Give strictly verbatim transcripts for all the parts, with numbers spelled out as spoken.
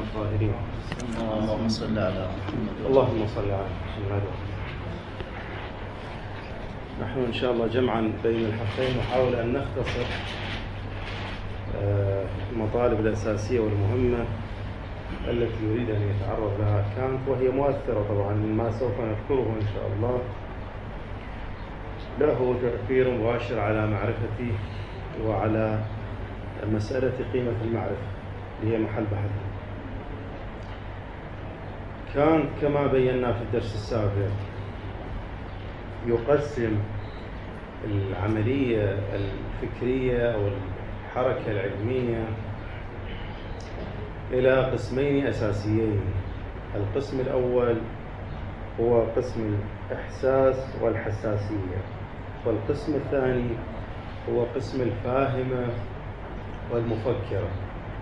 الطاهرين. اللهم صل على محمد. اللهم صل على محمد. نحن إن شاء الله جمعا بين الحقين نحاول أن نختصر المطالب الأساسية والمهمة التي يريد أن يتعرض لها كانت، وهي مؤثرة طبعا مما سوف نذكره إن شاء الله له تأثير مباشر على معرفتي وعلى مسألة قيمة المعرفة اللي هي محل بحثنا. كانت كما بينا في الدرس السابق يقسم العملية الفكرية أو الحركة العلمية إلى قسمين أساسيين. القسم الأول هو قسم الإحساس والحساسية، والقسم الثاني هو قسم الفاهمة والمفكرة.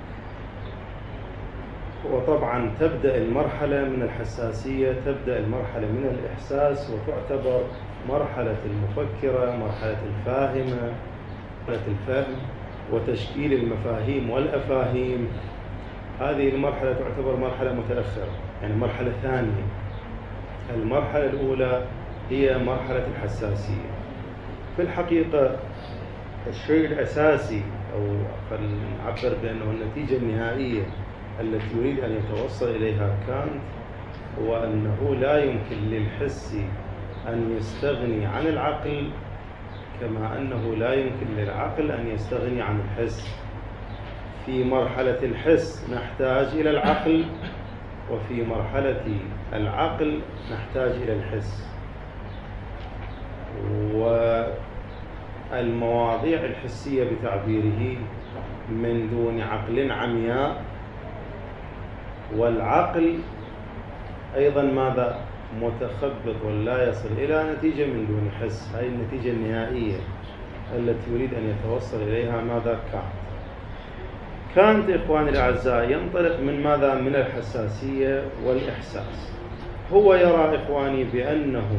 وطبعا تبدأ المرحلة من الحساسية، تبدأ المرحلة من الإحساس، وتعتبر مرحلة المفكرة مرحلة الفاهمة، مرحلة الفهم وتشكيل المفاهيم والأفاهيم. هذه المرحلة تعتبر مرحلة متأخرة، يعني مرحلة ثانية. المرحلة الأولى هي مرحلة الحساسية. في الحقيقة الشيء الأساسي أو نعبر بأنه النتيجة النهائية التي يريد أن يتوصل إليها كانت هو أنه لا يمكن للحس أن يستغني عن العقل، كما أنه لا يمكن للعقل أن يستغني عن الحس. في مرحلة الحس نحتاج إلى العقل، وفي مرحلة العقل نحتاج إلى الحس. والمواضيع الحسية بتعبيره من دون عقل عمياء، والعقل أيضا ماذا متخبط ولا يصل إلى نتيجة من دون حس. هذه النتيجة النهائية التي يريد أن يتوصل إليها ماذا كانت. كانت إخواني الأعزاء ينطلق من ماذا؟ من الحساسية والإحساس. هو يرى إخواني بأنه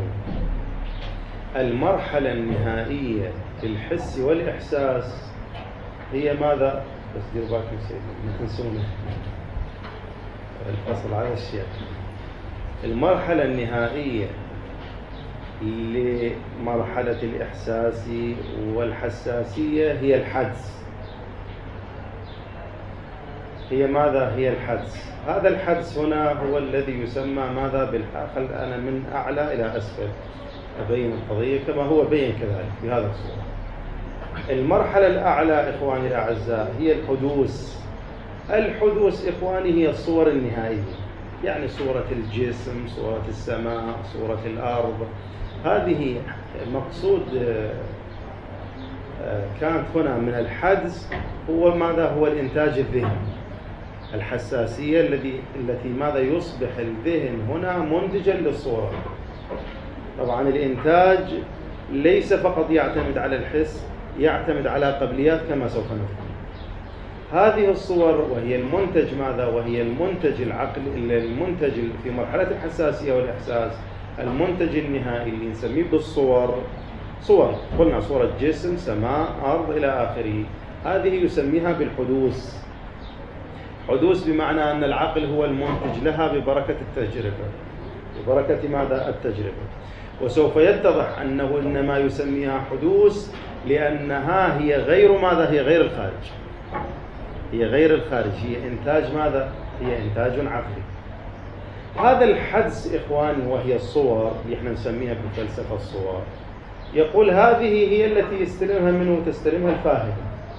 المرحلة النهائية للحس والإحساس هي ماذا؟ بس دير بالكم سيدي ما تنسونه الفصل على الشيء. المرحلة النهائية لمرحلة الإحساس والحساسية هي الحدس. هي ماذا؟ هي الحدس. هذا الحدس هنا هو الذي يسمى ماذا؟ بالحقل. أنا من أعلى إلى أسفل أبين القضية كما هو بين كذلك بهذا الصورة. المرحلة الأعلى إخواني الأعزاء هي الحدوث. الحدوث إخواني هي الصور النهائية، يعني صورة الجسم، صورة السماء، صورة الأرض. هذه مقصود كانت هنا من الحدس هو ماذا؟ هو الإنتاج الذهني. الحساسية الذي التي ماذا؟ يصبح الذهن هنا منتجا للصورة. طبعا الإنتاج ليس فقط يعتمد على الحس، يعتمد على قبليات كما سوف نفهم. هذه الصور وهي المنتج ماذا؟ وهي المنتج العقل، المنتج في مرحلة الحساسية والإحساس، المنتج النهائي اللي نسميه بالصور. صور قلنا صورة جسم، سماء، أرض إلى آخره. هذه يسميها بالحدوث. حدوث بمعنى أن العقل هو المنتج لها ببركة التجربة، ببركة ماذا؟ التجربة. وسوف يتضح أنه إنما يسميها حدوث لأنها هي غير ماذا؟ هي غير الخارج. هي غير الخارج، هي إنتاج ماذا؟ هي إنتاج عقلي. هذا الحدس إخواني وهي الصور اللي احنا نسميها بالفلسفة الصور، يقول هذه هي التي يستلمها منه تستلمها الفاهمة.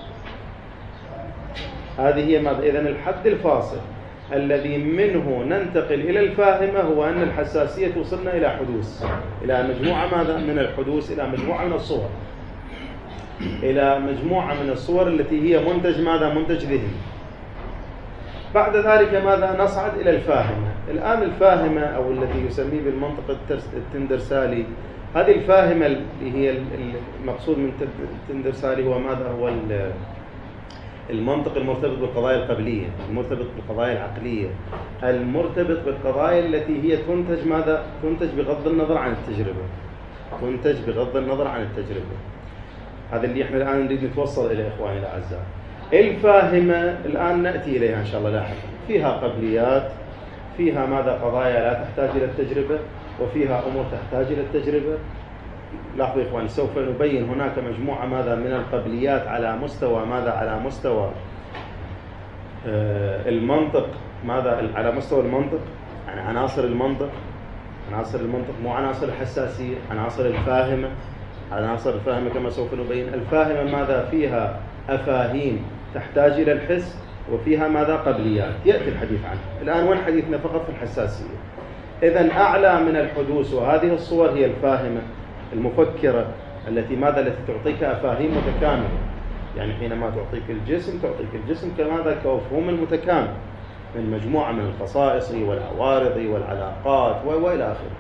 هذه هي ماذا؟ إذن الحد الفاصل الذي منه ننتقل إلى الفاهمة هو أن الحساسية توصلنا إلى حدوث، إلى مجموعة ماذا؟ من الحدوث، إلى مجموعة من الصور، إلى مجموعة من الصور التي هي منتج ماذا؟ منتج ذهني. بعد ذلك ماذا؟ نصعد إلى الفاهمة. الآن الفاهمة أو التي يسميه بالمنطق التندرسالي، هذه الفاهمة اللي هي المقصود من التندرسالي هو ماذا؟ هو المنطق المرتبط بالقضايا القبلية، المرتبط بالقضايا العقلية، المرتبط بالقضايا التي هي تنتج ماذا؟ تنتج بغض النظر عن التجربة، تنتج بغض النظر عن التجربة. هذا اللي احنا الآن نريد نتوصل إلى إخواني الأعزاء. الفاهمة الآن نأتي إليها إن شاء الله لاحقا. فيها قبليات، فيها ماذا قضايا لا تحتاج إلى التجربة، وفيها أمور تحتاج إلى التجربة. لاحظوا إخواني، سوف نبين هناك مجموعة ماذا من القبليات على مستوى ماذا على مستوى المنطق، ماذا على مستوى المنطق، يعني عناصر المنطق، عناصر المنطق مو عناصر الحساسية، عناصر الفاهمة، عناصر الفاهمة كما سوف نبين. الفاهمة ماذا فيها أفاهيم تحتاج إلى الحس، وفيها ماذا قبليات يأتي الحديث عنها. الآن وين حديثنا فقط في الحساسية. إذن أعلى من الحدوث وهذه الصور هي الفاهمة المفكرة التي ماذا التي تعطيك أفاهيم متكاملة. يعني حينما تعطيك الجسم تعطيك الجسم كماذا كمفهوم المتكامل من مجموعة من الخصائص والعوارض والعلاقات وإلى آخره.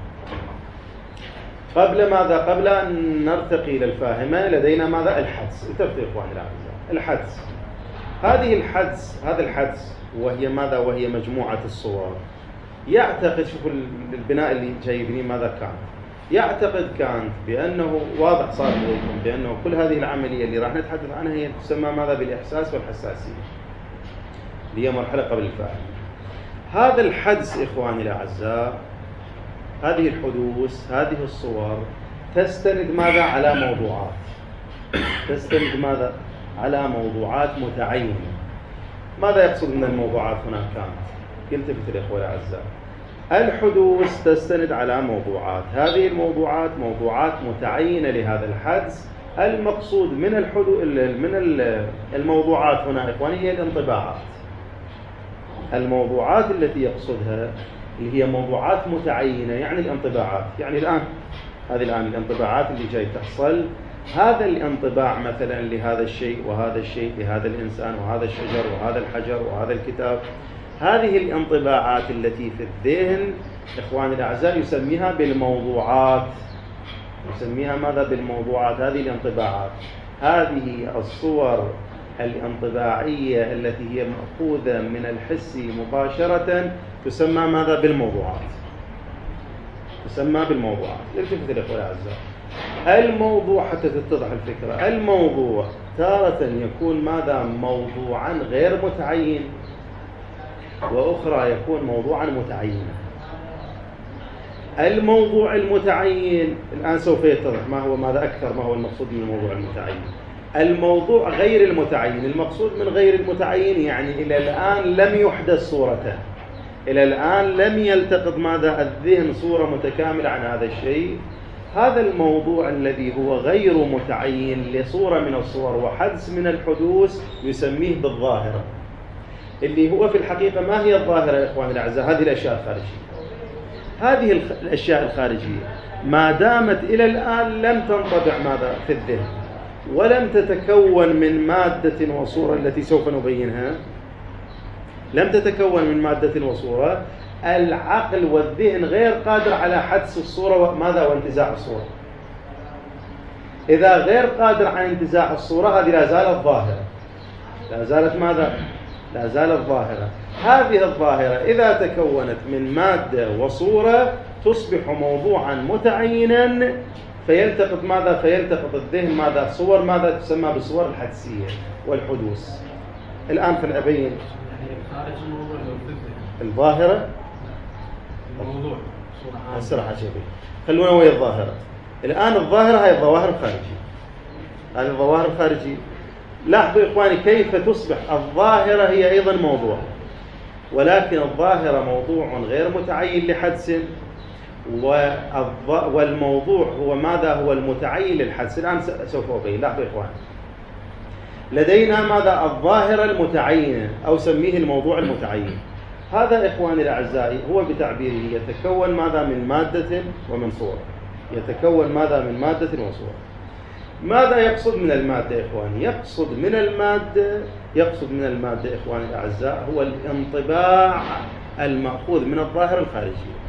قبل ماذا قبل أن نرتقي إلى الفاهمة لدينا ماذا الحدس. انتبهوا إخواني الأعزاء، الحدس، هذه الحدس هذا الحدس وهي ماذا وهي مجموعة الصور. يعتقد، شوفوا البناء اللي جايبين ماذا كان يعتقد كانت بأنه واضح صار إليكم بأنه كل هذه العملية اللي راح نتحدث عنها هي تسمى ماذا بالإحساس والحساسية، اللي هي مرحلة قبل الفهم. هذا الحدس إخواني الأعزاء، هذه الحدوث، هذه الصور تستند ماذا على موضوعات، تستند ماذا على موضوعات متعينة. ماذا يقصد من الموضوعات هنا كانت؟ يلتفت الإخوة الأعزاء، الحدوث تستند على موضوعات، هذه الموضوعات موضوعات متعينة لهذا الحدس. المقصود من الحدوث من الموضوعات هنا إخواني هي الانطباعات. الموضوعات التي يقصدها اللي هي موضوعات متعينة، يعني الانطباعات. يعني الآن هذه الآن الانطباعات اللي جاي تحصل، هذا الانطباع مثلا لهذا الشيء وهذا الشيء، لهذا الإنسان وهذا الشجر وهذا الحجر وهذا الكتاب، هذه الانطباعات التي في الذهن إخواني الأعزاء يسميها بالموضوعات، يسميها ماذا بالموضوعات. هذه الانطباعات، هذه الصور الانطباعية التي هي مأخوذة من الحس مباشرة تسمى ماذا بالموضوعات، تسمى بالموضوعات. يلتفت الأخوة الأعزاء، الموضوع حتى تتضح الفكرة، الموضوع تارة يكون ماذا موضوعا غير متعين، وأخرى يكون موضوعا متعينا. الموضوع المتعين الآن سوف يتضح ما هو ماذا أكثر ما هو المقصود من الموضوع المتعين. الموضوع غير المتعين، المقصود من غير المتعين يعني إلى الآن لم يحدث صورته، إلى الآن لم يلتقط ماذا الذهن صورة متكاملة عن هذا الشيء. هذا الموضوع الذي هو غير متعين لصورة من الصور وحدث من الحدوث يسميه بالظاهرة، اللي هو في الحقيقة ما هي الظاهرة يا إخواني الأعزاء؟ هذه الأشياء الخارجية. هذه الأشياء الخارجية ما دامت إلى الآن لم تنطبع ماذا في الذهن ولم تتكون من مادة وصورة التي سوف نبينها، لم تتكون من مادة وصورة، العقل والذهن غير قادر على حدس الصورة ماذا وانتزاع الصورة. إذا غير قادر على انتزاع الصورة هذه لا زالت ظاهرة، لا زالت ماذا؟ لا زالت ظاهرة. هذه الظاهرة إذا تكونت من مادة وصورة تصبح موضوعا متعينا، فيلتقط ماذا؟ فيلتقط الذهن ماذا؟ صور ماذا تسمى بالصور الحدسية والحدوث. الآن فنبين خارج الموضوع الظاهرة الموضوع الصراحة شبيه. خلونا ويا الظاهرة. الآن الظاهرة هي الظواهر الخارجية، هذه الظواهر الخارجية. لاحظوا إخواني كيف تصبح الظاهرة هي أيضا موضوع، ولكن الظاهرة موضوع غير متعين لحدس، والموضوع هو ماذا؟ هو المتعين للحدس. الآن سوف أبين. لاحظوا إخواني، لدينا ماذا؟ الظاهرة المتعينة أو سميه الموضوع المتعين. هذا إخواني الأعزاء هو بتعبيره يتكون ماذا؟ من مادة ومن صورة، يتكون ماذا؟ من مادة وصورة. ماذا يقصد من المادة إخواني؟ يقصد من المادة يقصد من المادة إخواني الأعزاء هو الانطباع المأخوذ من الظاهرة الخارجية،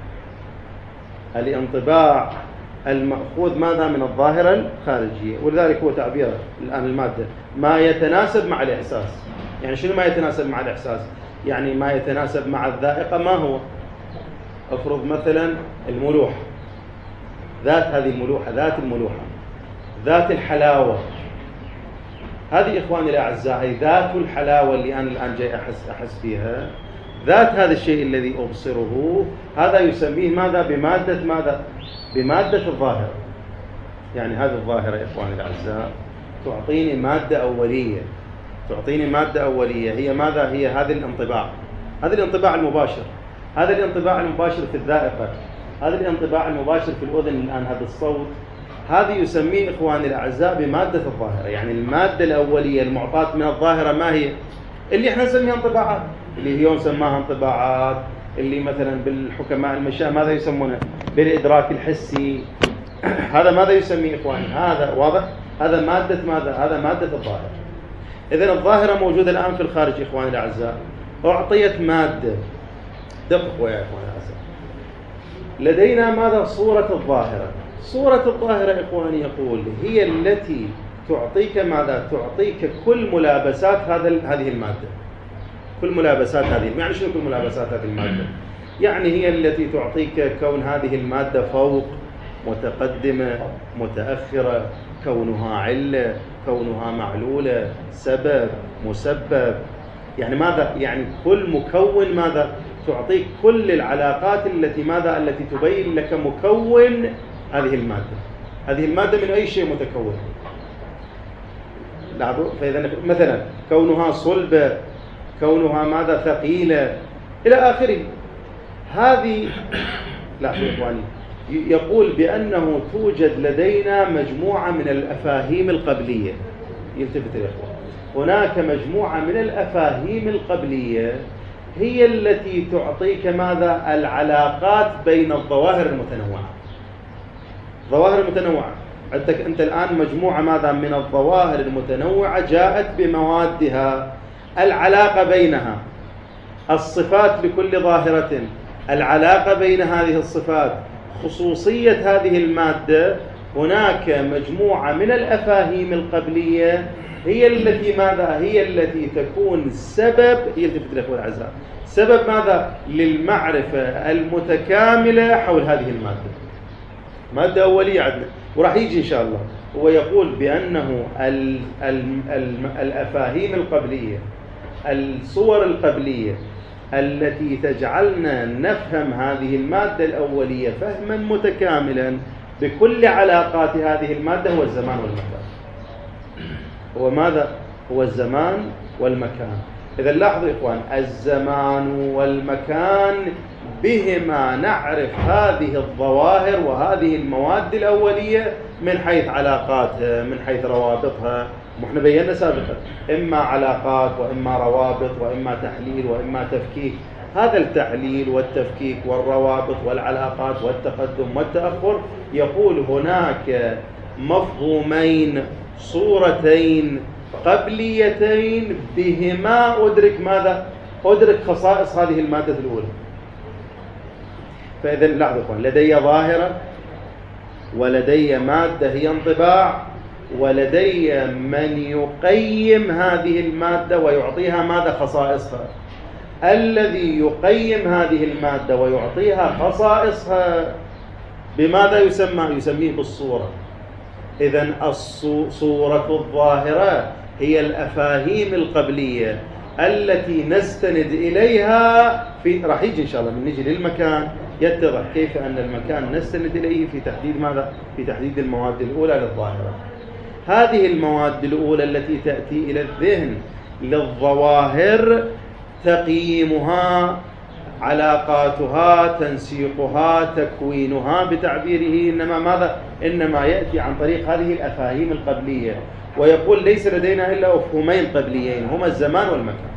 الانطباع المأخوذ ماذا؟ من الظاهرة الخارجية. ولذلك هو تعبير الآن المادة ما يتناسب مع الإحساس. يعني شنو ما يتناسب مع الإحساس؟ يعني ما يتناسب مع الذائقة. ما هو؟ أفرض مثلا الملوحة، ذات هذه الملوحة، ذات الملوحة، ذات الحلاوة، هذه إخواني الأعزاء هي ذات الحلاوة اللي أنا الآن جاي أحس أحس فيها. ذات هذا الشيء الذي أبصره هذا يسميه ماذا؟ بمادة ماذا؟ بمادة الظاهرة. يعني هذه الظاهرة يا إخواني الأعزاء تعطيني مادة أولية، تعطيني مادة أولية هي ماذا؟ هي هذا الانطباع، هذا الانطباع المباشر، هذا الانطباع المباشر في الذائقة، هذا الانطباع المباشر في الأذن الآن، هذا الصوت، هذه يسميه إخواني الأعزاء بمادة الظاهرة. يعني المادة الأولية المعطاة من الظاهرة ما هي؟ اللي احنا نسميها انطباعات، اللي اليوم سماها انطباعات، اللي مثلا بالحكماء المشاة ماذا يسمونه؟ بالإدراك الحسي. هذا ماذا يسميه إخواني؟ هذا واضح؟ هذا مادة ماذا؟ هذا مادة الظاهرة. إذن الظاهرة موجودة الآن في الخارج إخواني الأعزاء، أعطيت مادة. دققوا يا إخواني الأعزاء، لدينا ماذا؟ صورة الظاهرة. صورة الظاهرة إخواني يقول هي التي تعطيك ماذا؟ تعطيك كل ملابسات هذا هذه المادة. كل ملابسات هذه، يعني شنو كل ملابسات هذه المادة؟ يعني هي التي تعطيك كون هذه المادة فوق، متقدمة، متأخرة، كونها علة، كونها معلولة، سبب، مسبب. يعني ماذا؟ يعني كل مكون ماذا؟ تعطيك كل العلاقات التي ماذا؟ التي تبين لك مكون هذه المادة. هذه المادة من أي شيء متكون؟ لاحظوا، فإذا مثلا كونها صلبة، كونها ماذا؟ ثقيلة، إلى آخره. هذه لاحظوا إخواني، يقول بأنه توجد لدينا مجموعة من الأفاهيم القبلية. يلتفت يا إخوان، هناك مجموعة من الأفاهيم القبلية هي التي تعطيك ماذا؟ العلاقات بين الظواهر المتنوعة. ظواهر متنوعة، عندك أنت الآن مجموعة ماذا؟ من الظواهر المتنوعة جاءت بموادها، العلاقة بينها، الصفات لكل ظاهرة، العلاقة بين هذه الصفات، خصوصية هذه المادة. هناك مجموعة من الأفاهيم القبلية هي التي ماذا؟ هي التي تكون سبب، يلتفت الأخوة الأعزاء، سبب ماذا؟ للمعرفة المتكاملة حول هذه المادة. مادة أولية عندنا، وراح يجي إن شاء الله. هو يقول بأنه ال ال ال الأفاهيم القبلية، الصور القبلية التي تجعلنا نفهم هذه المادة الأولية فهما متكاملا بكل علاقات هذه المادة هو الزمان والمكان. هو ماذا؟ هو الزمان والمكان. إذا لاحظوا إخوان، الزمان والمكان بهما نعرف هذه الظواهر وهذه المواد الأولية من حيث علاقاتها، من حيث روابطها. وإحنا بينا سابقا إما علاقات وإما روابط وإما تحليل وإما تفكيك. هذا التحليل والتفكيك والروابط والعلاقات والتقدم والتأخر، يقول هناك مفهومين، صورتين قبليتين بهما أدرك ماذا؟ أدرك خصائص هذه المادة الأولى. فإذا لاحظوا إخوان، لدي ظاهرة ولدي مادة هي انطباع، ولدي من يقيم هذه المادة ويعطيها ماذا؟ خصائصها. الذي يقيم هذه المادة ويعطيها خصائصها بماذا يسمى؟ يسميه بالصورة. إذن الصورة الظاهرة هي الأفاهيم القبلية التي نستند إليها في، راح يجي إن شاء الله من نجي للمكان يتضح كيف أن المكان نستند إليه في تحديد ماذا؟ في تحديد المواد الأولى للظاهرة. هذه المواد الأولى التي تأتي إلى الذهن للظواهر، تقييمها، علاقاتها، تنسيقها، تكوينها بتعبيره، إنما ماذا؟ إنما يأتي عن طريق هذه الأفاهيم القبلية. ويقول ليس لدينا إلا مفهومين قبليين، هما الزمان والمكان،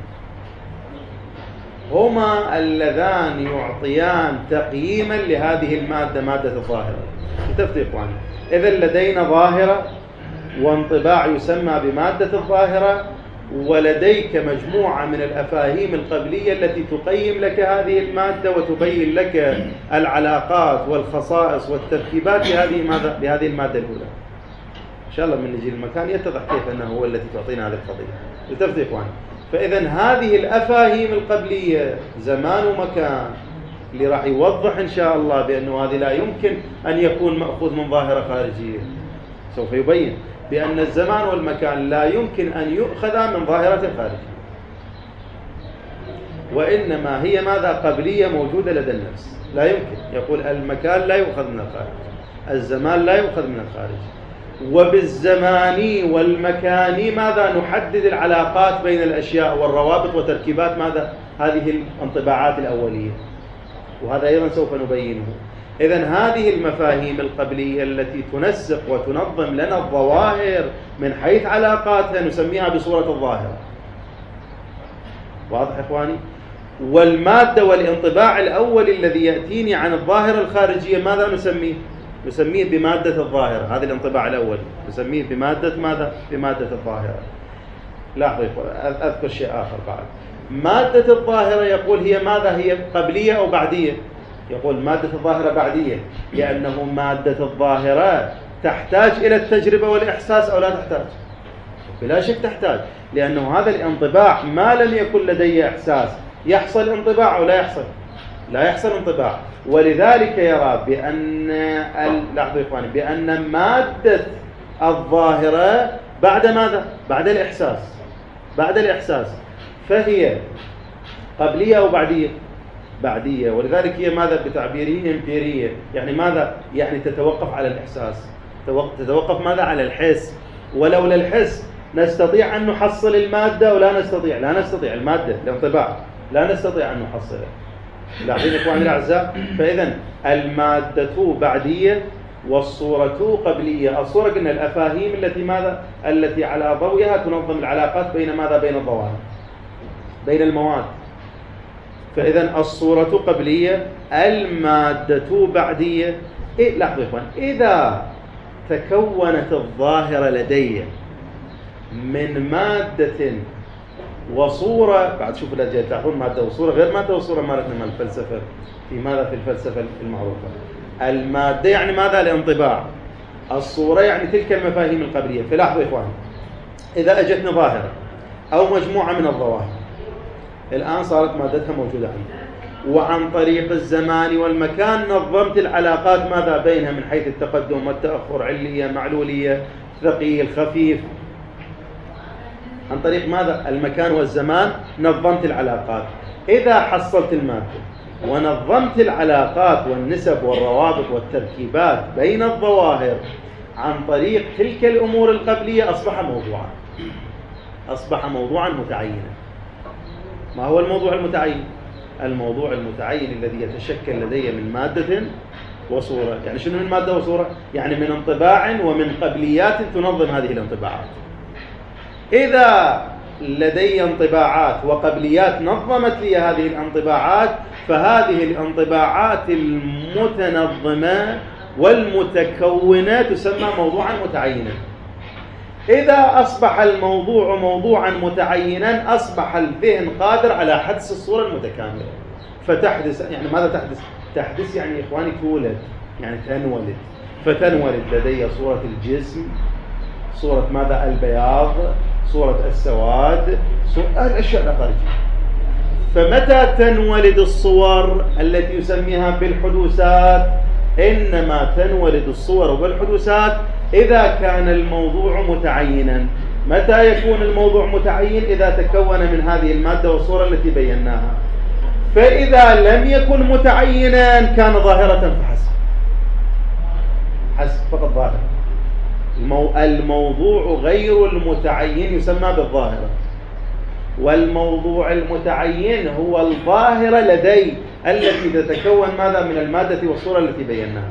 هما اللذان يعطيان تقييما لهذه المادة، مادة الظاهرة. انتبهوا يا إخواني، إذا لدينا ظاهرة وانطباع يسمى بمادة الظاهرة، ولديك مجموعة من الأفاهيم القبلية التي تقيم لك هذه المادة وتبين لك العلاقات والخصائص والتركيبات لهذه ماذا؟ لهذه المادة الأولى. إن شاء الله من نجي المكان يتضح كيف أنه هو التي تعطينا هذه القضية. التفتوا يا إخواني، فإذا هذه الأفاهيم القبلية زمان ومكان اللي راح يوضح إن شاء الله بأنه هذه لا يمكن أن يكون مأخوذ من ظاهرة خارجية. سوف يبين بأن الزمان والمكان لا يمكن أن يؤخذ من ظاهرة خارجية. وإنما هي ماذا؟ قبلية موجودة لدى النفس. لا يمكن يقول المكان لا يؤخذ من الخارج، الزمان لا يؤخذ من الخارج. وبالزمان والمكان ماذا؟ نحدد العلاقات بين الأشياء والروابط وتركيبات ماذا؟ هذه الانطباعات الأولية، وهذا أيضا سوف نبينه. إذن هذه المفاهيم القبلية التي تنسق وتنظم لنا الظواهر من حيث علاقاتها نسميها بصورة الظاهرة. واضح إخواني؟ والمادة والانطباع الأول الذي يأتيني عن الظاهرة الخارجية ماذا نسميه؟ نسميه بمادة الظاهرة. هذا الانطباع الأول نسميه بمادة ماذا؟ بمادة الظاهرة. لاحظوا أذكر شيء آخر بعد. مادة الظاهرة يقول هي ماذا؟ هي قبلية أو بعدية؟ يقول مادة الظاهرة بعدية، لأنه مادة الظاهرة تحتاج إلى التجربة والإحساس أو لا تحتاج؟ بلا شك تحتاج، لأنه هذا الانطباع ما لم يكن لدي إحساس يحصل انطباع أو لا يحصل؟ لا يحصل انطباع. ولذلك يرى بأن لاحظوا يا إخواني بأن مادة الظاهرة بعد ماذا؟ بعد الإحساس. بعد الإحساس فهي قبلية أو بعدية؟ بعدية. ولذلك هي ماذا بتعبيره؟ إمبيرية. يعني ماذا؟ يعني تتوقف على الإحساس، تتوقف ماذا؟ على الحس. ولولا الحس نستطيع أن نحصل المادة ولا نستطيع؟ لا نستطيع. المادة الانطباع لا نستطيع أن نحصلها. لاحظين إخواني الأعزاء؟ فإذا المادة بعدية والصورة قبلية. الصورة قلنا الأفاهيم التي ماذا؟ التي على ضوئها تنظم العلاقات بين ماذا؟ بين الظواهر، بين المواد. فإذا الصورة قبلية، المادة بعدية. إيه لاحظوا يا إخوان، إذا تكونت الظاهرة لدي من مادة وصورة، بعد شوف الأجيال تلاحظون مادة وصورة غير مادة وصورة مالتنا من الفلسفة في ماذا؟ في الفلسفة المعروفة. المادة يعني ماذا؟ الانطباع. الصورة يعني تلك المفاهيم القبلية. فلاحظوا يا إخوان، إذا أجتنا ظاهرة أو مجموعة من الظواهر الآن صارت مادتها موجودة عندي، وعن طريق الزمان والمكان نظمت العلاقات ماذا؟ بينها من حيث التقدم والتأخر، علية، معلولية، ثقيل، خفيف. عن طريق ماذا؟ المكان والزمان نظمت العلاقات. إذا حصلت المادة ونظمت العلاقات والنسب والروابط والتركيبات بين الظواهر عن طريق تلك الأمور القبلية أصبح موضوعا، أصبح موضوعا متعينا. ما هو الموضوع المتعين؟ الموضوع المتعين الذي يتشكل لدي من مادة وصورة. يعني شنو من مادة وصورة؟ يعني من انطباع ومن قبليات تنظم هذه الانطباعات. إذا لدي انطباعات وقبليات نظمت لي هذه الانطباعات، فهذه الانطباعات المتنظمة والمتكونة تسمى موضوعا متعينا. إذا أصبح الموضوع موضوعا متعينا أصبح الذهن قادر على حدس الصورة المتكاملة. فتحدث يعني ماذا تحدث؟ تحدث يعني إخواني تولد، يعني تنولد. فتنولد لدي صورة الجسم، صورة ماذا؟ البياض، صورة السواد، صورة الأشياء الخارجية. فمتى تنولد الصور التي يسميها بالحدوثات؟ إنما تنولد الصور بالحدوثات إذا كان الموضوع متعينا. متى يكون الموضوع متعين؟ إذا تكون من هذه المادة والصورة التي بيناها. فإذا لم يكن متعينا كان ظاهرة فحسب، حسب فقط ظاهرة. الموضوع غير المتعين يسمى بالظاهرة، والموضوع المتعين هو الظاهرة لدي التي تتكون ماذا؟ من المادة والصورة التي بيناها.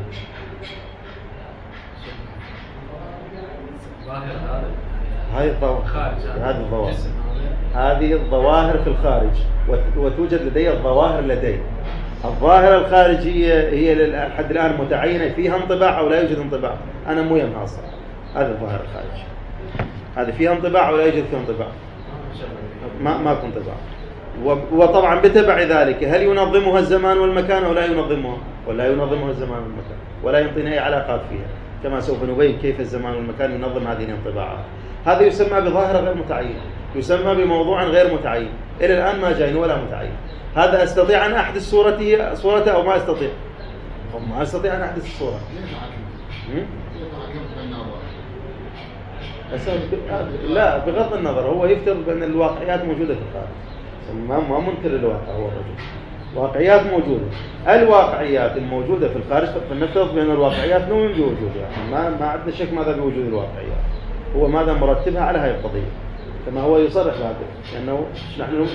هذه الظواهر، هذه الظواهر هذه الظواهر في الخارج، وتوجد لدي الظواهر لدي. الظاهرة الخارجية هي لحد الآن متعينة، فيها انطباع أو لا يوجد انطباع، أنا مو يمها أصلا. هذه الظاهرة الخارجية، هذه فيها انطباع أو لا يوجد فيها انطباع؟ ما ما في انطباع. وطبعا بتبع ذلك هل ينظمها الزمان والمكان أو لا ينظمها؟ ولا ينظمها الزمان والمكان، ولا يعطينا أي علاقات فيها، كما سوف نبين كيف الزمان والمكان ينظم هذه الانطباعات. هذا يسمى بظاهرة غير متعينة، يسمى بموضوع غير متعين. إلى الآن ما جاين ولا متعين. هذا أستطيع أن أحدث صورته صورته أو ما أستطيع؟ ما أستطيع أن أحدث الصورة. لا، بغض النظر هو يفترض بأن الواقعيات موجودة في الخارج. ما ما منكر الواقع هو الرجل. واقعيات موجودة. الواقعيات الموجودة في الخارج فلنفترض بأن الواقعيات نوع من بوجودها، يعني ما ما عندنا شك ماذا بوجود الواقعيات. هو ماذا مرتبها على هذه القضية كما هو يصرح بهذا لأنه نحن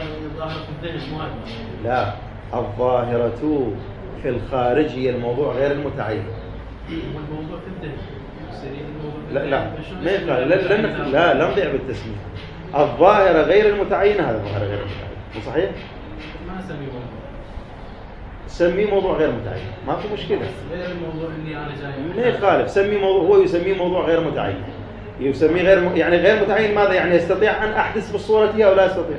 لا الظاهرة في الخارج هي الموضوع غير المتعين. والموضوع في الذهن. لا لا ما يقال لا لا لا لا نضيع بالتسمية. الظاهرة غير المتعينة هذا الظاهرة غير المتعينة صحيح؟ ما اسميه موضوع. سميه موضوع غير متعين ما في مشكلة. غير الموضوع اللي أنا جاي. ما يخالف سميه موضوع هو يسميه موضوع غير متعين. يسميه غير م... يعني غير متعين ماذا يعني يستطيع أن أحدث بالصورة أو لا يستطيع؟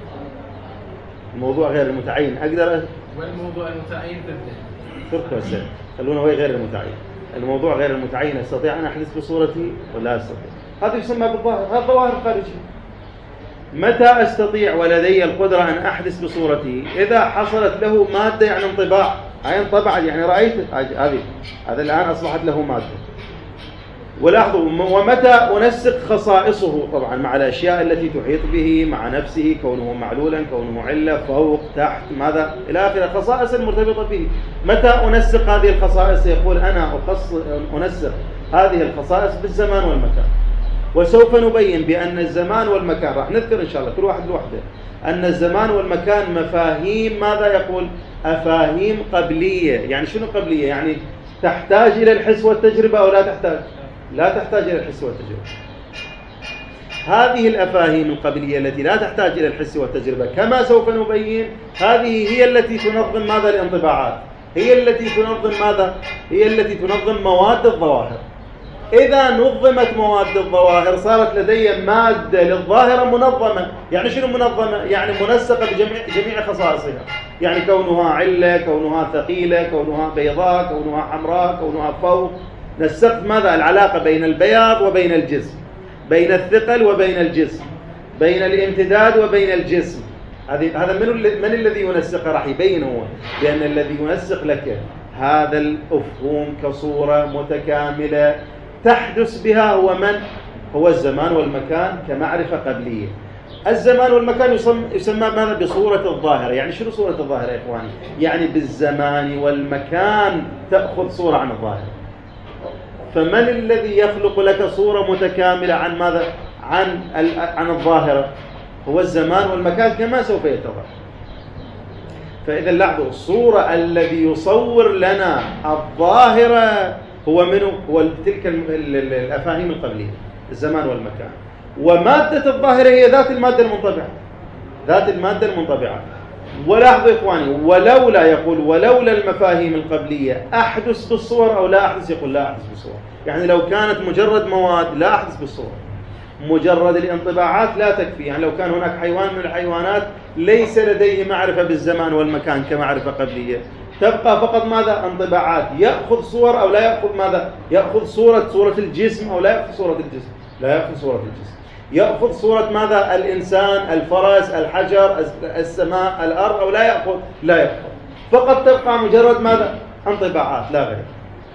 الموضوع غير المتعين أقدر والموضوع المتعين في الذهن. فرق بس خلونا وين غير المتعين. الموضوع غير المتعين استطيع أن أحدث بصورته ولا أستطيع. هذا يسمى بالظاهر. هذا ظواهر خارجية. متى أستطيع ولدي القدرة أن أحدث بصورته؟ إذا حصلت له مادة يعني انطباع. أي انطبع يعني رأيت هذه هذا الآن أصبحت له مادة. ولاحظوا ومتى أنسق خصائصه طبعا مع الأشياء التي تحيط به مع نفسه كونه معلولا كونه علة فوق تحت ماذا إلى آخر خصائص المرتبطة به. متى أنسق هذه الخصائص؟ يقول أنا أخص أنسق هذه الخصائص بالزمان والمكان. وسوف نبين بأن الزمان والمكان راح نذكر إن شاء الله كل واحد لوحده أن الزمان والمكان مفاهيم ماذا يقول أفاهيم قبلية. يعني شنو قبلية؟ يعني تحتاج إلى الحس والتجربة أو لا تحتاج؟ لا تحتاج إلى الحس والتجربة. هذه الأفاهيم القبلية التي لا تحتاج إلى الحس والتجربة كما سوف نبين هذه هي التي تنظم ماذا الانطباعات. هي التي تنظم ماذا؟ هي التي تنظم مواد الظواهر. إذا نظمت مواد الظواهر صارت لدي مادة للظاهرة منظمة. يعني شنو منظمة؟ يعني منسقة بجميع جميع خصائصها. يعني كونها علة كونها ثقيلة كونها بيضاء كونها حمراء كونها فوق. نسقت ماذا؟ العلاقة بين البياض وبين الجسم بين الثقل وبين الجسم بين الامتداد وبين الجسم. هذا من من الذي ينسق؟ راح يبين هو لأن الذي ينسق لك هذا الأفهوم كصورة متكاملة تحدث بها هو من؟ هو الزمان والمكان كمعرفة قبلية. الزمان والمكان يسمى ماذا؟ بصورة الظاهرة. يعني شنو صورة الظاهرة يا إخواني؟ يعني بالزمان والمكان تأخذ صورة عن الظاهرة. فمن الذي يخلق لك صورة متكاملة عن ماذا؟ عن عن الظاهرة. هو الزمان والمكان كما سوف يتضح. فإذا لاحظوا الصورة الذي يصور لنا الظاهرة هو منه؟ هو تلك الأفاهيم القبلية الزمان والمكان. ومادة الظاهرة هي ذات المادة المنطبعة ذات المادة المنطبعة. ولاحظوا إخواني ولولا يقول ولولا المفاهيم القبلية أحدث بالصور أو لا أحدث؟ يقول لا أحدث بالصور. يعني لو كانت مجرد مواد لا أحدث بالصور. مجرد الانطباعات لا تكفي. يعني لو كان هناك حيوان من الحيوانات ليس لديه معرفة بالزمان والمكان كمعرفة قبلية تبقى فقط ماذا؟ انطباعات. يأخذ صور أو لا يأخذ ماذا؟ يأخذ صورة صورة الجسم أو لا يأخذ صورة الجسم؟ لا يأخذ صورة الجسم. يأخذ صورة ماذا؟ الإنسان الفرس الحجر السماء الأرض أو لا يأخذ؟ لا يأخذ. فقط تبقى مجرد ماذا؟ انطباعات لا غير.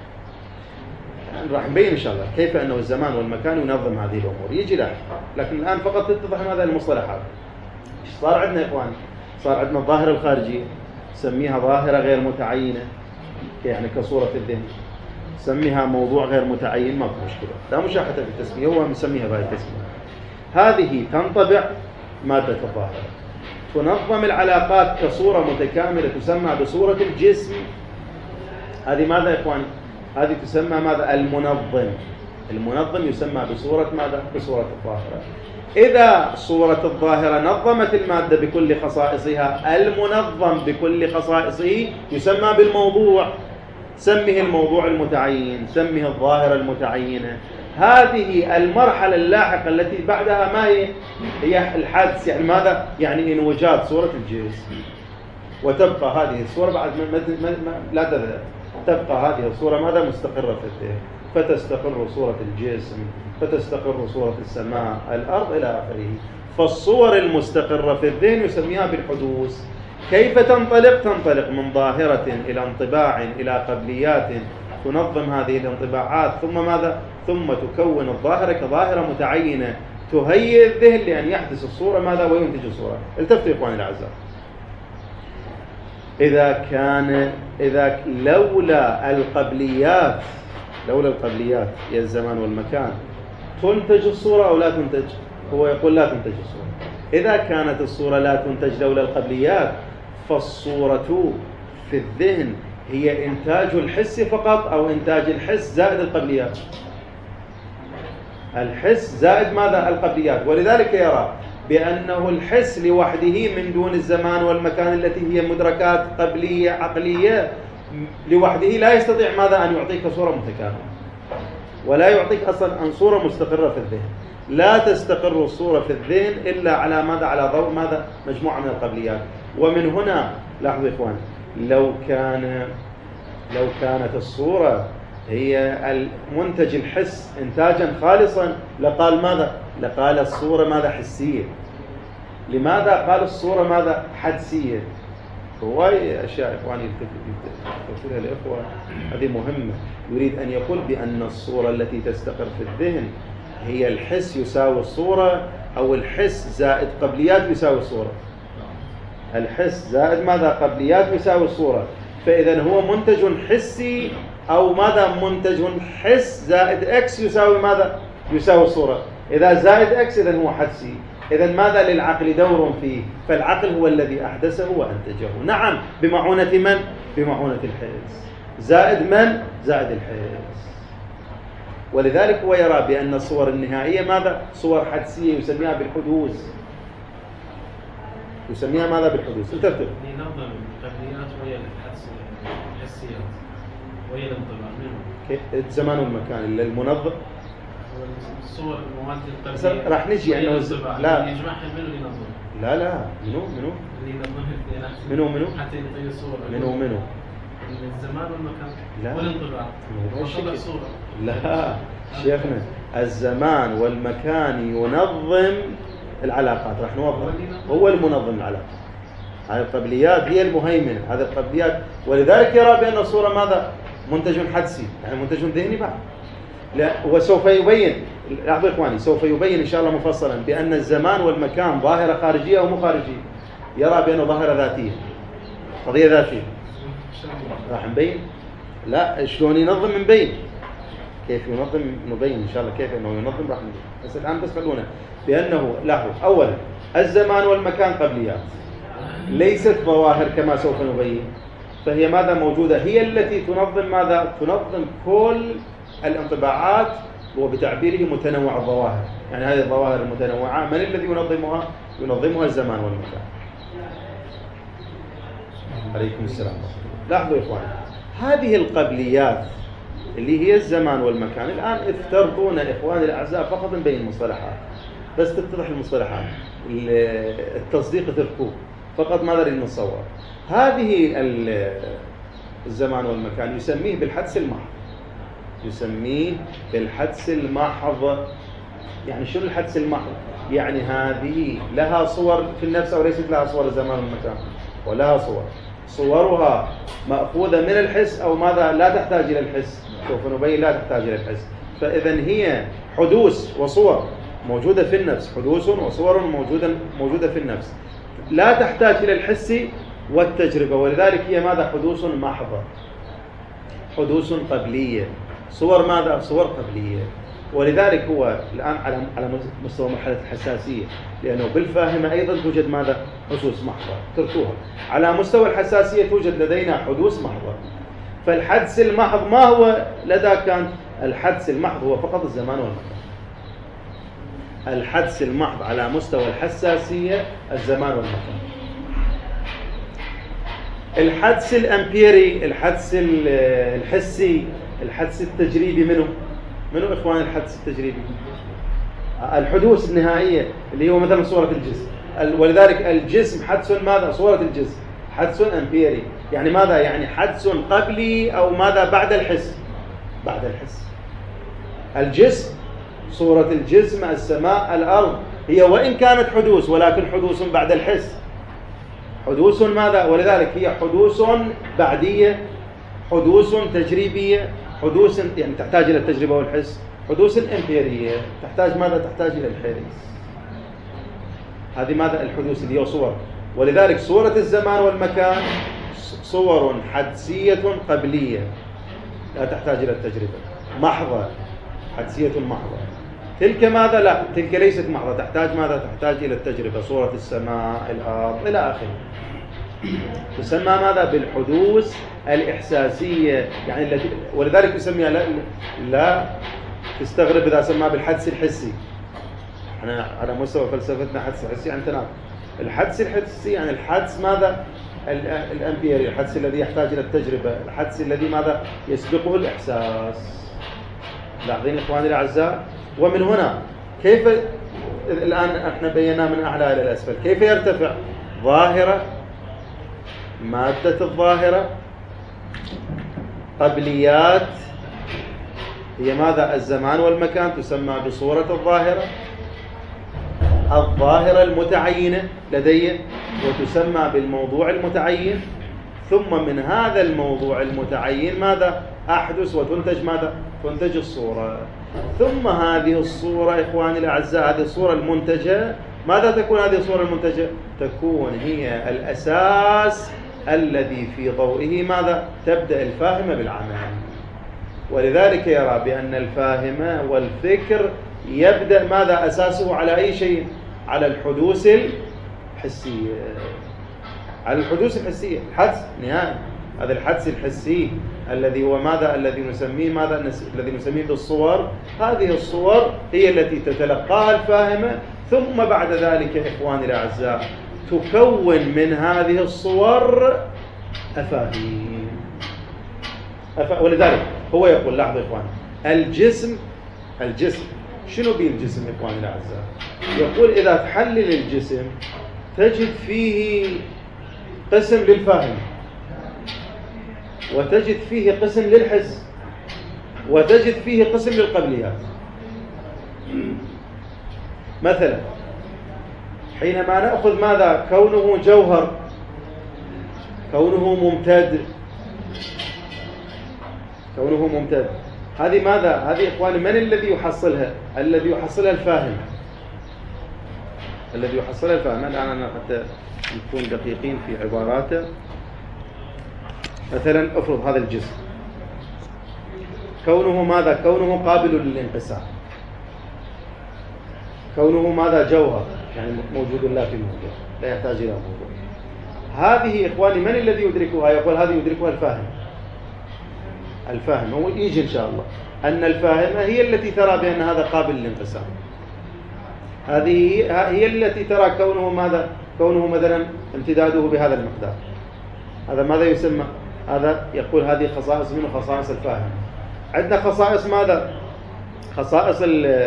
يعني راح نبين إن شاء الله كيف أنه الزمان والمكان ينظم هذه الأمور يجي لاحق. لكن الآن فقط تتضح ماذا المصطلحات. إيش صار عندنا يا إخوان؟ صار عندنا الظاهرة الخارجية سميها ظاهرة غير متعينة يعني كصورة الذهن. سميها موضوع غير متعين ما في مشكلة لا مشاحة في التسمية هو مسميها بهذه التسمية. هذه تنطبع مادة الظاهرة. تنظم العلاقات كصورة متكاملة تسمى بصورة الجسم. هذه ماذا يا إخواني؟ هذه تسمى ماذا؟ المنظم. المنظم يسمى بصورة ماذا؟ بصورة الظاهرة. إذا صورة الظاهرة نظمت المادة بكل خصائصها المنظم بكل خصائصه يسمى بالموضوع. سمه الموضوع المتعين سمه الظاهرة المتعينة. هذه المرحلة اللاحقة التي بعدها ما هي؟ هي الحادث. يعني ماذا؟ يعني انوجاد صورة الجسم. وتبقى هذه الصورة بعد ما لا تذهب تبقى هذه الصورة ماذا؟ مستقرة في الذهن. فتستقر صورة الجسم فتستقر صورة السماء الأرض إلى آخره. فالصور المستقرة في الذهن يسميها بالحدوث. كيف تنطلق؟ تنطلق من ظاهرة إلى انطباع إلى قبليات تنظم هذه الانطباعات ثم ماذا؟ ثم تكون الظاهرة كظاهرة متعينة تهيئ الذهن لأن يحدث الصورة ماذا وينتج الصورة. التفتوا يا إخواني الأعزاء، إذا كان إذا لولا القبليات لولا القبليات هي الزمان والمكان تنتج الصورة أو لا تنتج؟ هو يقول لا تنتج الصورة. إذا كانت الصورة لا تنتج لولا القبليات فالصورة في الذهن هي إنتاج الحس فقط أو إنتاج الحس زائد القبليات؟ الحس زائد ماذا؟ القبليات. ولذلك يرى بأنه الحس لوحده من دون الزمان والمكان التي هي مدركات قبلية عقلية لوحده لا يستطيع ماذا؟ أن يعطيك صورة متكاملة، ولا يعطيك أصلا أن صورة مستقرة في الذهن. لا تستقر الصورة في الذهن إلا على ماذا؟ على ضوء ماذا؟ مجموعة من القبليات. ومن هنا لاحظوا إخوان، لو كان لو كانت الصورة هي المنتج الحس إنتاجا خالصا لقال ماذا؟ لقال الصورة ماذا؟ حسية. لماذا قال الصورة ماذا؟ حدسية؟ هواي أشياء إخواني يقولها الإخوة هذه مهمة. يريد أن يقول بأن الصورة التي تستقر في الذهن هي الحس يساوي الصورة، أو الحس زائد قبليات يساوي الصورة. الحس زائد ماذا؟ قبليات يساوي الصورة. فإذا هو منتج حسي، أو ماذا؟ منتج حس زائد إكس يساوي ماذا؟ يساوي الصورة. إذا زائد إكس إذن هو حدسي. إذن ماذا للعقل دور فيه؟ فالعقل هو الذي أحدثه وأنتجه. نعم، بمعونة من؟ بمعونة الحس. زائد من؟ زائد الحس. ولذلك هو يرى بأن الصور النهائية ماذا؟ صور حدسية يسميها بالحدوث. يسميها ماذا؟ بالحدوث. انتبهوا. ينظم القبليات وهي الحدس الحسيات وهي الانطباع منه. الزمان والمكان المنظم. الصور المواد القبلية. راح نجي انه لا يجمعها منه اللي ينظم. لا لا منو منو؟ اللي ينظمها منو منو؟ حتى يعطي الصورة. منو منو؟ الزمان والمكان. لا. والانطباع. وطلع صورة. لا شيخنا، الزمان والمكان ينظم العلاقات. راح نوضح. هو المنظم العلاقات. هذه القبليات هي المهيمنة. هذه القبليات. ولذلك يرى بأن الصورة ماذا؟ منتج حدسي، يعني منتج ذهني بعد. لا، وسوف يبين، لاحظوا إخواني، سوف يبين إن شاء الله مفصلا بأن الزمان والمكان ظاهرة خارجية أو مو خارجية. يرى بأنه ظاهرة ذاتية، قضية ذاتية. راح نبين. لا، شلون ينظم نبين. كيف ينظم نبين إن شاء الله. كيف إنه ينظم راح نبين. بس الآن بس خلونا بأنه لاحظوا، أولا الزمان والمكان قبليات ليست ظواهر كما سوف نبين. فهي ماذا موجودة؟ هي التي تنظم ماذا؟ تنظم كل الانطباعات، وبتعبيره متنوع الظواهر. يعني هذه الظواهر المتنوعة من الذي ينظمها؟ ينظمها الزمان والمكان. عليكم السلام. لاحظوا إخواني، هذه القبليات اللي هي الزمان والمكان، الآن افترضونا إخواني الأعزاء فقط نبين المصطلحات، بس تتضح المصطلحات. التصديق تركوه فقط ما نريد نتصور. هذه الزمان والمكان يسميه بالحدس المحض. يسميه بالحدس المحض. يعني شو الحدس المحض؟ يعني هذه لها صور في النفس أو ليست لها صور الزمان والمكان؟ ولها صور. صورها مأخوذة من الحس أو ماذا؟ لا تحتاج إلى الحس. سوف نبين لا تحتاج إلى الحس. فإذا هي حدوث وصور موجودة في النفس، حدوث وصور موجودة موجودة في النفس، لا تحتاج إلى الحس والتجربة. ولذلك هي ماذا؟ حدوث محضة، حدوث قبلية، صور ماذا؟ صور قبلية. ولذلك هو الآن على على مستوى مرحلة الحساسية، لأنه بالفاهمة أيضا توجد ماذا؟ حدوث محضة، تركوها. على مستوى الحساسية توجد لدينا حدوث محضة. فالحدس المحض ما هو لدى كانت؟ الحدس المحض هو فقط الزمان والمكان. الحدس المحض على مستوى الحساسية الزمان والمكان. الحدس الأمبيري، الحدس الحسي، الحدس التجريبي منه منه إخوان؟ الحدس التجريبي الحدوث النهائية اللي هو مثلا صورة الجسم. ولذلك الجسم حدس ماذا؟ صورة الجسم حدس أمبيري. يعني ماذا؟ يعني حدس قبلي أو ماذا؟ بعد الحس. بعد الحس. الجسم، صورة الجسم، السماء، الأرض، هي وإن كانت حدوث ولكن حدوث بعد الحس. حدوث ماذا؟ ولذلك هي حدوث بعدية، حدوث تجريبية، حدوث يعني تحتاج إلى التجربة والحس، حدوث الإمبيرية تحتاج ماذا؟ تحتاج إلى الحيز. هذه ماذا؟ الحدوث اللي هي صور. ولذلك صورة الزمان والمكان صور حدسية قبلية لا تحتاج إلى التجربة، محضة، حدسية محضة. تلك ماذا؟ لا، تلك ليست محضة، تحتاج ماذا؟ تحتاج إلى التجربة، صورة السماء، الأرض، إلى آخره. تسمى ماذا؟ بالحدوث الإحساسية، يعني التي ولذلك يسميها لا, لا تستغرب إذا سماها بالحدس الحسي. احنا على مستوى فلسفتنا حدس حسي يعني تناقض. الحدس الحسي يعني الحدس ماذا؟ الأمبيري، الحدس الذي يحتاج إلى التجربة، الحدس الذي ماذا؟ يسبقه الإحساس. لاحظين إخواني الأعزاء؟ ومن هنا كيف الآن احنا بينا من أعلى إلى الأسفل كيف يرتفع ظاهرة، مادة الظاهرة، قبليات هي ماذا؟ الزمان والمكان تسمى بصورة الظاهرة، الظاهرة المتعينة لدي وتسمى بالموضوع المتعين، ثم من هذا الموضوع المتعين ماذا؟ أحدث وتنتج ماذا؟ تنتج الصورة. ثم هذه الصورة إخواني الأعزاء، هذه الصورة المنتجة، ماذا تكون هذه الصورة المنتجة؟ تكون هي الأساس الذي في ضوئه ماذا؟ تبدأ الفاهمة بالعمل. ولذلك يرى بأن الفاهمة والفكر يبدأ ماذا؟ أساسه على أي شيء؟ على الحدوث الحسية، على الحدوث الحسية، الحدس نهائي. هذا الحدس الحسي الذي هو ماذا؟ الذي نسميه ماذا؟ الذي نسميه بالصور. هذه الصور هي التي تتلقاها الفاهمة، ثم بعد ذلك إخواني الأعزاء تكون من هذه الصور أفاهيم. أف... ولذلك هو يقول، لاحظوا إخواني، الجسم الجسم شنو بيه الجسم إخواني الأعزاء؟ يقول إذا تحلل الجسم تجد فيه قسم للفاهم، وتجد فيه قسم للحس، وتجد فيه قسم للقبليات. مثلا حينما نأخذ ماذا؟ كونه جوهر، كونه ممتد، كونه ممتد، هذه ماذا؟ هذه إخواني من الذي يحصلها؟ الذي يحصلها الفاهم، الذي يحصلها الفاهم. الآن أنا حتى نكون دقيقين في عباراته. مثلا افرض هذا الجسم كونه ماذا؟ كونه قابل للانقسام، كونه ماذا؟ جوهر، يعني موجود لا في موجود، لا يحتاج إلى موضوع. هذه إخواني من الذي يدركها؟ يقول هذه يدركها الفاهم. الفاهم هو يجي إن شاء الله أن الفاهمة هي التي ترى بأن هذا قابل للانقسام. هذه هي التي ترى كونه ماذا؟ كونه مثلا امتداده بهذا المقدار. هذا ماذا يسمى؟ هذا يقول هذه خصائص منه خصائص الفاهم. عندنا خصائص ماذا؟ خصائص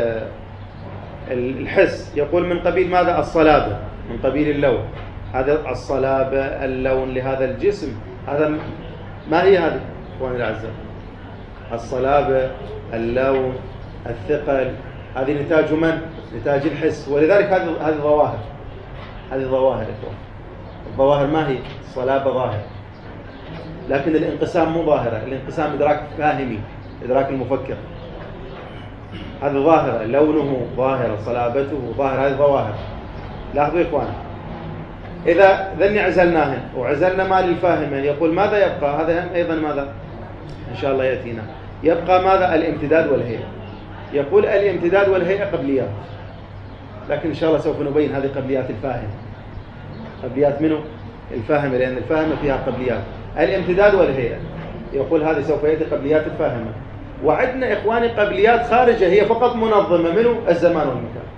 الحس، يقول من قبيل ماذا؟ الصلابة، من قبيل اللون. هذا الصلابة اللون لهذا الجسم، هذا ما هي هذه اخواني الاعزاء؟ الصلابة اللون الثقل، هذه نتاج من؟ نتاج الحس. ولذلك هذه هذه ظواهر، هذه ظواهر اخوان. الظواهر ما هي؟ الصلابة ظاهر، لكن الانقسام مو ظاهرة. الانقسام إدراك فاهمي، إدراك المفكر. هذه ظاهرة، لونه ظاهرة، صلابته ظاهرة، هذه ظواهر. لاحظوا يا إخوان، إذا ذني عزلناهن وعزلنا ما للفاهمة، يقول ماذا يبقى؟ هذا أيضا ماذا؟ إن شاء الله يأتينا. يبقى ماذا؟ الامتداد والهيئة. يقول الامتداد والهيئة قبليات، لكن إن شاء الله سوف نبين هذه قبليات الفاهم. قبليات منه؟ الفاهمة، لأن الفاهمة فيها قبليات. الامتداد والهيئة يقول هذه سوف يأتي قبليات الفاهمة. وعندنا إخواني قبليات خارجة هي فقط منظمة منه الزمان والمكان.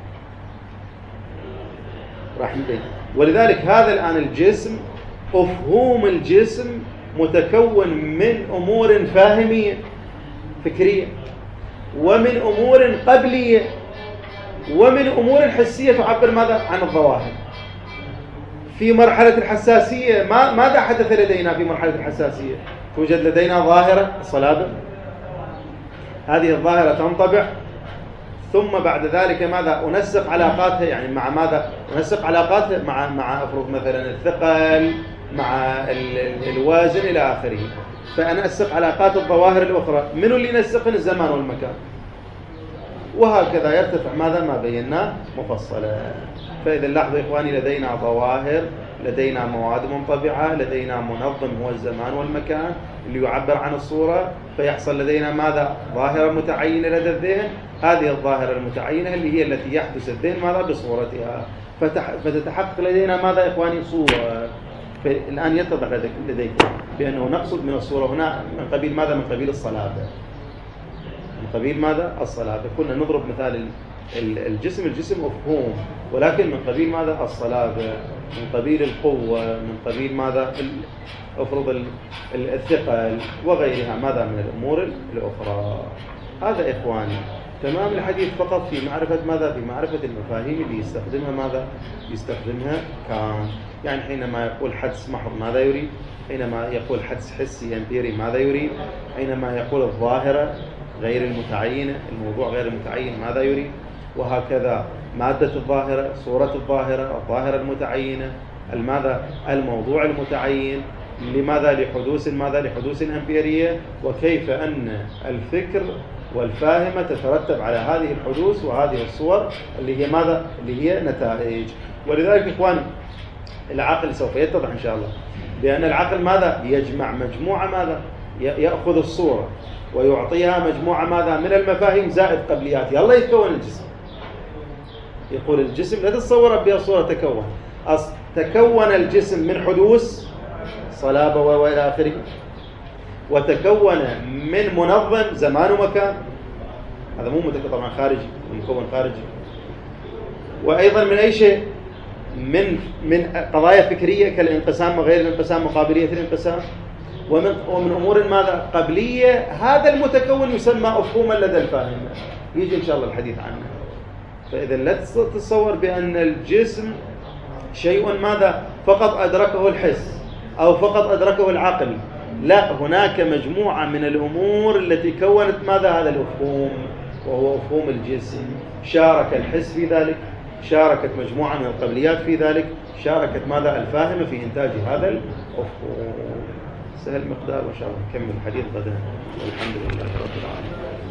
راح نبين. ولذلك هذا الآن الجسم، مفهوم الجسم متكون من أمور فاهمية فكرية، ومن أمور قبلية، ومن أمور حسية تعبر ماذا؟ عن الظواهر. في مرحلة الحساسية ما ماذا حدث لدينا في مرحلة الحساسية؟ توجد لدينا ظاهرة الصلابة، هذه الظاهرة تنطبع، ثم بعد ذلك ماذا؟ أنسق علاقاتها، يعني مع ماذا؟ أنسق علاقاتها مع مع أفرض مثلا الثقل، مع ال ال الوازن إلى آخره. فأنسق علاقات الظواهر الأخرى. منو اللي ينسقن؟ الزمان والمكان. وهكذا يرتفع ماذا ما بيناه مفصلا. فإذا لاحظوا إخواني لدينا ظواهر، لدينا مواد منطبعة، لدينا منظم هو الزمان والمكان اللي يعبر عن الصورة، فيحصل لدينا ماذا ظاهرة متعينة لدى الذهن. هذه الظاهرة المتعينة اللي هي التي يحدث الذهن ماذا بصورتها، فتح فتتحقق لدينا ماذا إخواني صورة. الآن يتضح لديكم بأنه نقصد من الصورة هنا من قبيل ماذا؟ من قبيل الصلابة. من قبيل ماذا؟ الصلابة. كنا نضرب مثال الجسم، الجسم مفهوم، ولكن من قبيل ماذا؟ الصلابة، من قبيل القوة، من قبيل ماذا؟ أفرض الثقل وغيرها ماذا من الأمور الأخرى. هذا إخواني تمام الحديث فقط في معرفة ماذا؟ في معرفة المفاهيم اللي يستخدمها ماذا؟ يستخدمها كان. يعني حينما يقول حدس محض ماذا يريد؟ حينما يقول حدس حسي امبيري ماذا يريد؟ حينما يقول الظاهرة غير المتعينة، الموضوع غير المتعين ماذا يريد؟ وهكذا مادة الظاهرة، صورة الظاهرة، الظاهرة المتعينة، الماذا؟ الموضوع المتعين، لماذا؟ لحدوث ماذا؟ لحدوث امبيرية، وكيف أن الفكر والفاهمة تترتب على هذه الحدوث وهذه الصور اللي هي ماذا؟ اللي هي نتائج. ولذلك إخوان العقل سوف يتضح إن شاء الله بأن العقل ماذا؟ يجمع مجموعة ماذا؟ يأخذ الصورة ويعطيها مجموعة ماذا؟ من المفاهيم زائد قبليات، يلا يتكون الجسم. يقول الجسم لا تتصور بها الصورة تكون، تكون الجسم من حدوث صلابة وإلى آخره، وتكون من منظم زمان ومكان، هذا مو متكون طبعا خارجي، مكون خارجي، وأيضا من أي شيء؟ من من قضايا فكرية كالانقسام وغير الانقسام وقابلية الانقسام، ومن ومن أمور ماذا؟ قبلية. هذا المتكون يسمى أفهوما لدى الفاهم، يجي إن شاء الله الحديث عنه. فإذا لا تتصور بأن الجسم شيء ماذا؟ فقط أدركه الحس أو فقط أدركه العقل، لا، هناك مجموعة من الأمور التي كونت ماذا؟ هذا الأفهوم، وهو أفهوم الجسم. شارك الحس في ذلك، شاركت مجموعة من القبليات في ذلك، شاركت ماذا؟ الفاهمة في إنتاج هذا الأفهوم. سهل مقدار، وإن شاء الله نكمل الحديث غدا. والحمد لله رب العالمين.